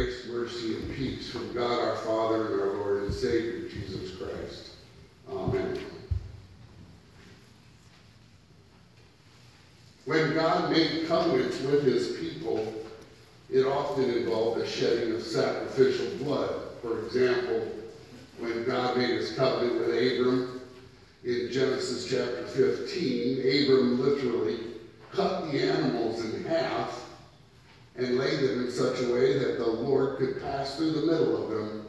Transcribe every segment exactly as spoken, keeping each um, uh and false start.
Grace, mercy, and peace from God our Father and our Lord and Savior, Jesus Christ. Amen. When God made covenants with his people, it often involved the shedding of sacrificial blood. For example, when God made his covenant with Abram in Genesis chapter fifteen, Abram literally cut the animals in half and laid them in such a way that the Lord could pass through the middle of them.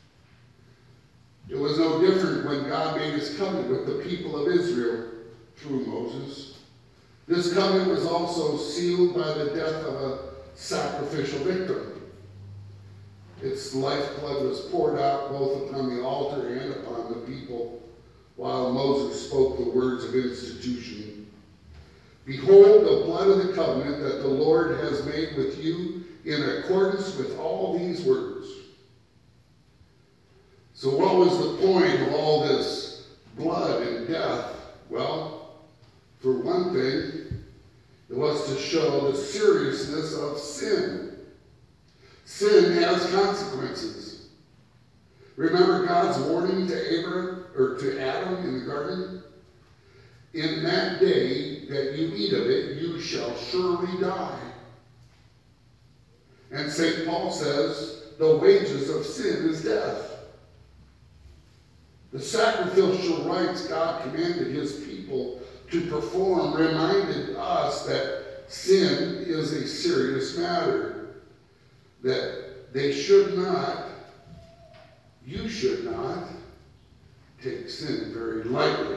It was no different when God made his covenant with the people of Israel through Moses. This covenant was also sealed by the death of a sacrificial victim. Its lifeblood was poured out both upon the altar and upon the people while Moses spoke the words of institution. Behold the blood of the covenant that the Lord has made with you in accordance with all these words. So what was the point of all this blood and death? Well, for one thing, it was to show the seriousness of sin. Sin has consequences. Remember God's warning to Abraham or to Adam in the garden? In that day that you eat of it, you shall surely die. And Saint Paul says, the wages of sin is death. The sacrificial rites God commanded his people to perform reminded us that sin is a serious matter, that they should not, you should not, take sin very lightly.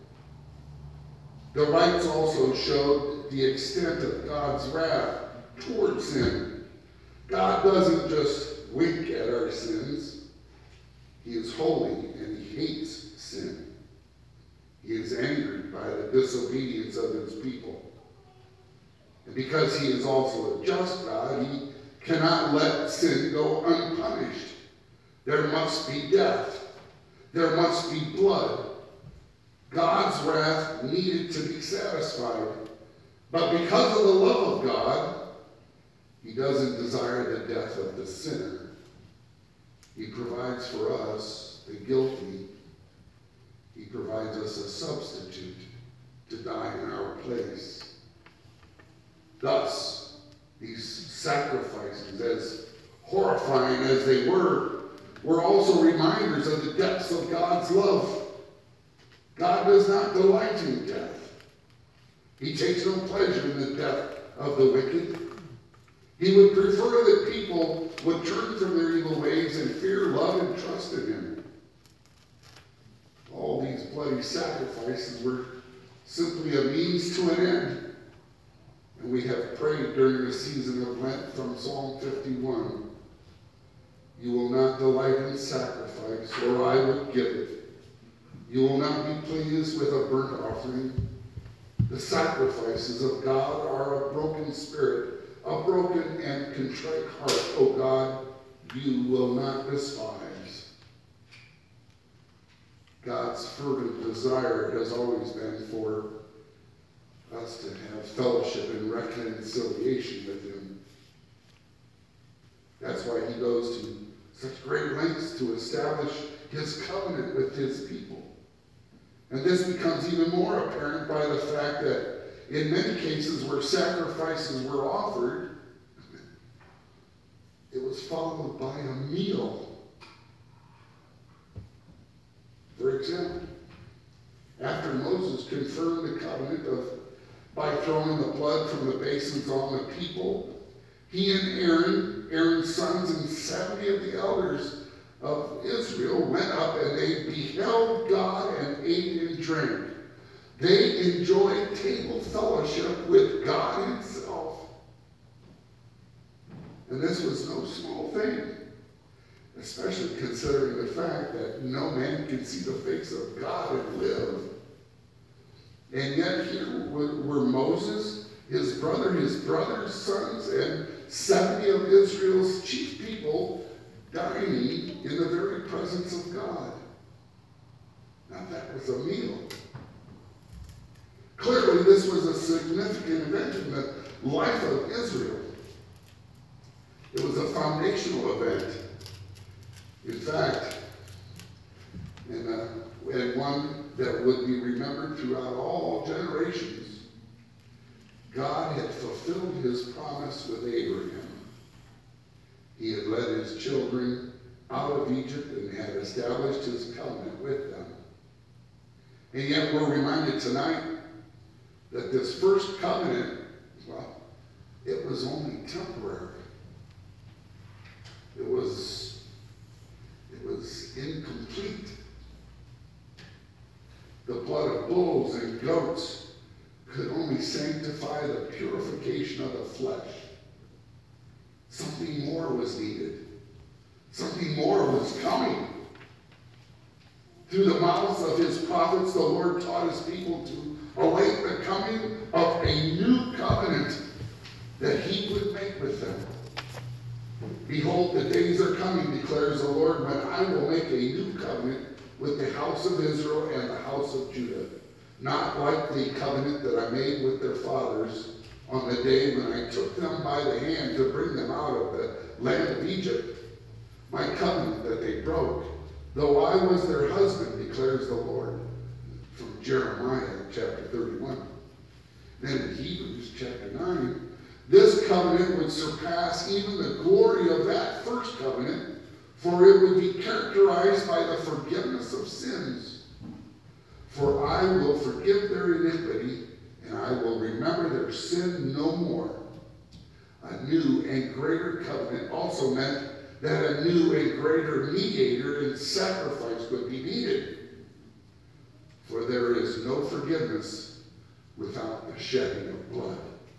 The rites also showed the extent of God's wrath toward sin. God doesn't just wink at our sins. He is holy and he hates sin. He is angered by the disobedience of his people. And because he is also a just God, he cannot let sin go unpunished. There must be death. There must be blood. God's wrath needed to be satisfied. But because of the love of God, he doesn't desire the death of the sinner. He provides for us, the guilty. He provides us a substitute to die in our place. Thus, these sacrifices, as horrifying as they were, were also reminders of the depths of God's love. God does not delight in death. He takes no pleasure in the death of the wicked. He would prefer that people would turn from their evil ways and fear, love, and trust in him. All these bloody sacrifices were simply a means to an end. And we have prayed during the season of Lent from Psalm fifty-one. You will not delight in sacrifice, or I would give it. You will not be pleased with a burnt offering. The sacrifices of God are a broken spirit, a broken and contrite heart, O God, you will not despise. God's fervent desire has always been for us to have fellowship and reconciliation with him. That's why he goes to such great lengths to establish his covenant with his people. And this becomes even more apparent by the fact that in many cases where sacrifices were offered, it was followed by a meal. For example, after Moses confirmed the covenant of by throwing the blood from the basins on the people, he and Aaron, Aaron's sons, and seventy of the elders of Israel went up and they beheld God and ate and drank. They enjoyed table fellowship with God himself. And this was no small thing, especially considering the fact that no man can see the face of God and live. And yet here were Moses, his brother, his brother's sons, and seventy of Israel's chief people dining in the very presence of God. Now that was a meal. Clearly this was a significant event in the life of Israel. It was a foundational event. In fact, and, uh, and one that would be remembered throughout all generations. God had fulfilled his promise with Abraham. He had led his children out of Egypt and had established his covenant with them. And yet we're reminded tonight that this first covenant, well, it was only temporary. It was, it was incomplete. The blood of bulls and goats could only sanctify the purification of the flesh. Something more was needed. Something more was coming. Through the mouths of his prophets, the Lord taught his people to await the coming of a new covenant that he would make with them. Behold, the days are coming, declares the Lord, when I will make a new covenant with the house of Israel and the house of Judah, not like the covenant that I made with their fathers on the day when I took them by the hand to bring them out of the land of Egypt, my covenant that they broke, though I was their husband, declares the Lord. From Jeremiah chapter thirty-one. Then in Hebrews chapter nine, this covenant would surpass even the glory of that first covenant, for it would be characterized by the forgiveness of sins. For I will forgive their iniquity, and I will remember their sin no more. A new and greater covenant also meant that a new and greater mediator and sacrifice would be needed. For there is no forgiveness without the shedding of blood.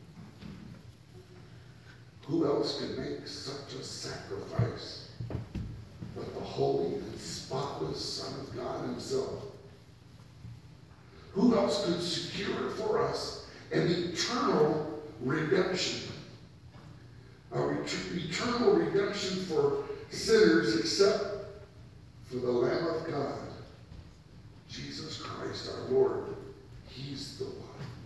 Who else can make such a sacrifice but the holy and spotless Son of God himself? Who else could secure for us an eternal redemption? A ret- eternal redemption for sinners except for the Lamb of God, Jesus Christ our Lord. He's the one.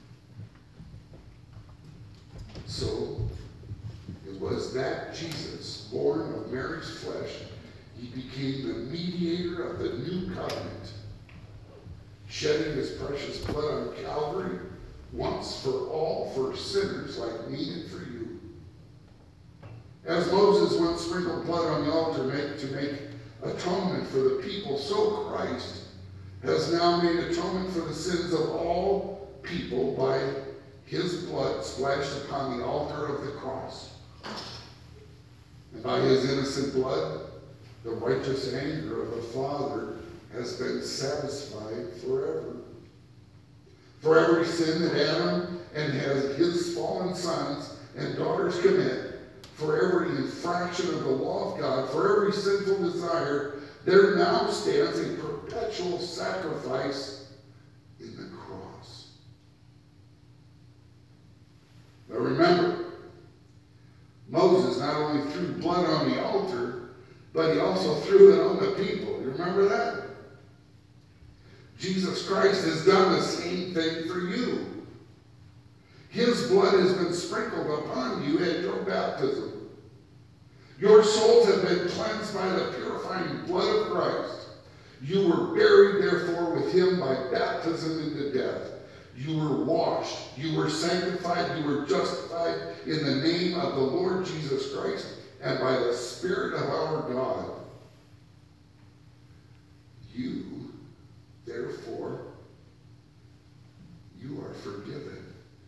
So, it was that Jesus, born of Mary's flesh, he became the mediator of the new covenant, shedding his precious blood on Calvary once for all for sinners like me and for you. As Moses once sprinkled blood on the altar make, to make atonement for the people, so Christ has now made atonement for the sins of all people by his blood splashed upon the altar of the cross. And by his innocent blood, the righteous anger of the Father has been satisfied forever. For every sin that Adam and his fallen sons and daughters commit, for every infraction of the law of God, for every sinful desire, there now stands a perpetual sacrifice in the cross. But remember, Moses not only threw blood on the altar, but he also threw it on the people. You remember that? Jesus Christ has done the same thing for you. His blood has been sprinkled upon you at your baptism. Your souls have been cleansed by the purifying blood of Christ. You were buried, therefore, with him by baptism into death. You were washed, you were sanctified, you were justified in the name of the Lord Jesus Christ and by the Spirit of our God. You, therefore, you are forgiven.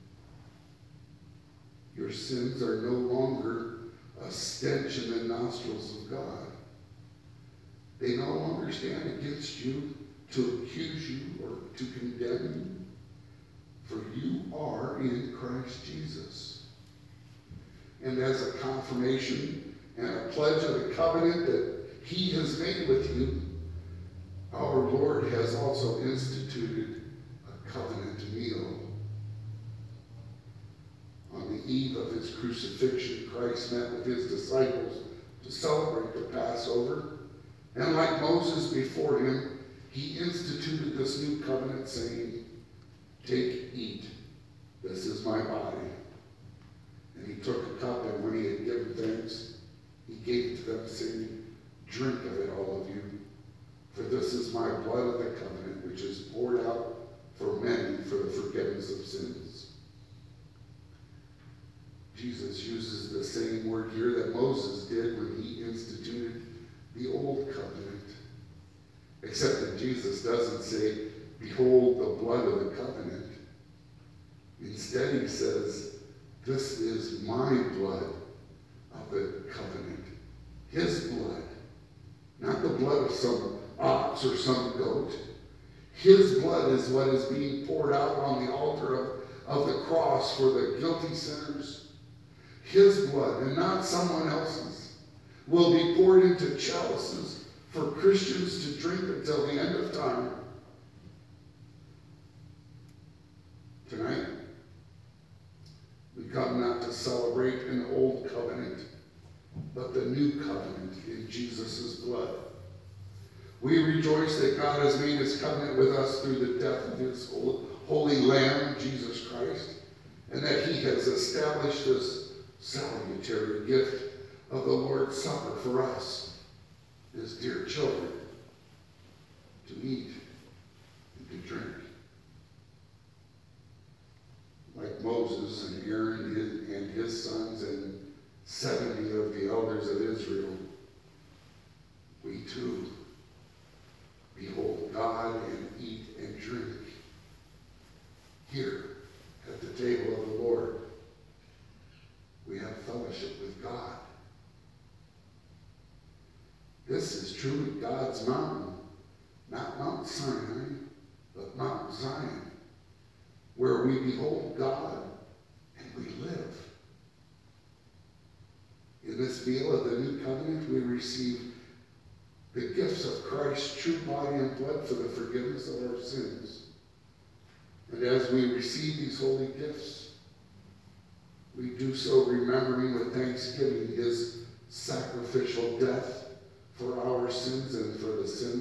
Your sins are no longer a stench in the nostrils of God. They no longer stand against you to accuse you or to condemn you. For you are in Christ Jesus. And as a confirmation and a pledge of the covenant that he has made with you, our Lord has also instituted a covenant meal. On the eve of his crucifixion, Christ met with his disciples to celebrate the Passover. And like Moses before him, he instituted this new covenant, saying, "Take, eat, this is my body." And he took a cup, and when he had given thanks, gave it to them, saying, "Drink of it, all of you, for this is my blood of the covenant, which is poured out for many for the forgiveness of sins." Jesus uses the same word here that Moses did when he instituted the old covenant. Except that Jesus doesn't say, "Behold the blood of the covenant." Instead he says, "This is my blood of the covenant." His blood. Not the blood of some ox or some goat. His blood is what is being poured out on the altar of, of the cross for the guilty sinners. His blood, and not someone else's, will be poured into chalices for Christians to drink until the end of time. Tonight, we come not to celebrate an old covenant, but the new covenant in Jesus' blood. We rejoice that God has made his covenant with us through the death of his holy Lamb, Jesus Christ, and that he has established this salutary gift of the Lord's Supper for us, his dear children, to eat and to drink. Like Moses and Aaron and his sons and seventy of the elders of Israel, we too behold God and eat and drink here at the table of the Lord. We have fellowship with God. This is truly God's mountain, not Mount Sinai, but Mount Zion, where we behold God and we live. In this meal of the new covenant, we receive the gifts of Christ's true body and blood for the forgiveness of our sins. And as we receive these holy gifts, we do so remembering with thanksgiving his sacrificial death for our sins and for the sins